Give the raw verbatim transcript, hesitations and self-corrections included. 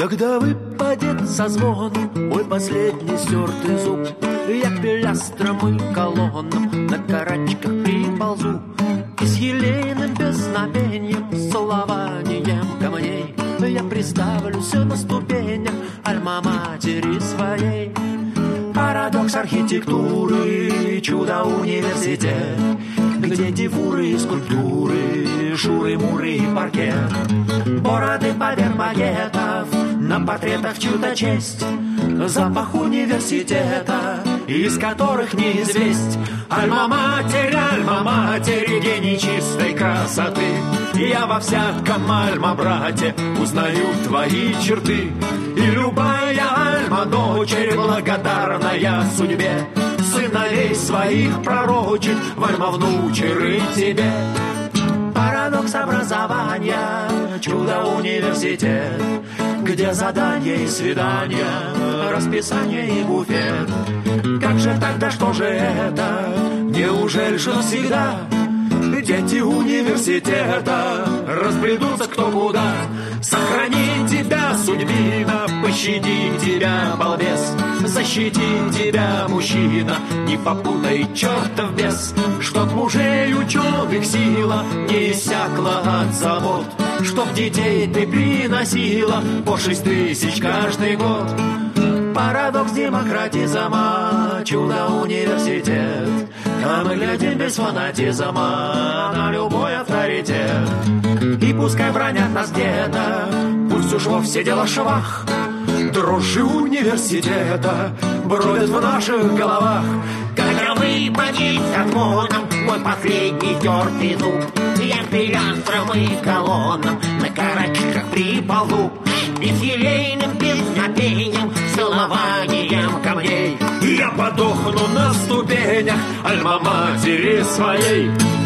Когда выпадет со звоном мой последний стертый зуб, я к пилястрам и колоннам на карачках приползу, и с елейным песнопением, целованием камней я приставлюсь на ступенях альма-матери своей. Парадокс архитектуры, чудо университет, где дифуры и скульптуры, шуры-муры и паркет, бороды поверх багетов, на портретах чью-то честь, запах университета, из которых неизвесть. Альма-матери, альма-матери, гений чистой красоты, я во всяком альма-брате узнаю твои черты. И любая альма-дочерь, благодарная судьбе, сыновей своих пророчит в альма-внучеры тебе. Парадокс образования, чудо университет, где задания и свидания, расписание и буфет. Как же тогда, что же это? Неужели же навсегда дети университета разбредутся кто куда? Сохрани тебя, судьбина, пощади тебя, балбес, защити тебя, мужчина, не попутай чертов бес, чтоб мужей ученых сила не иссякла от забот, чтоб детей ты приносила по шесть тысяч каждый год. Парадокс демократизма, чудо университет, а мы глядим без фанатизма на любой авторитет. И пускай бронят нас где-то, пусть уж вовсе дело швах, дрожжи университета бродят в наших головах. Когда выпадет отмоном мой последний тертый зуб, я к пилястрам и колоннам на карачках приползу, и с елейным песнопением, целованием камней я подохну на ступенях альма-матери своей.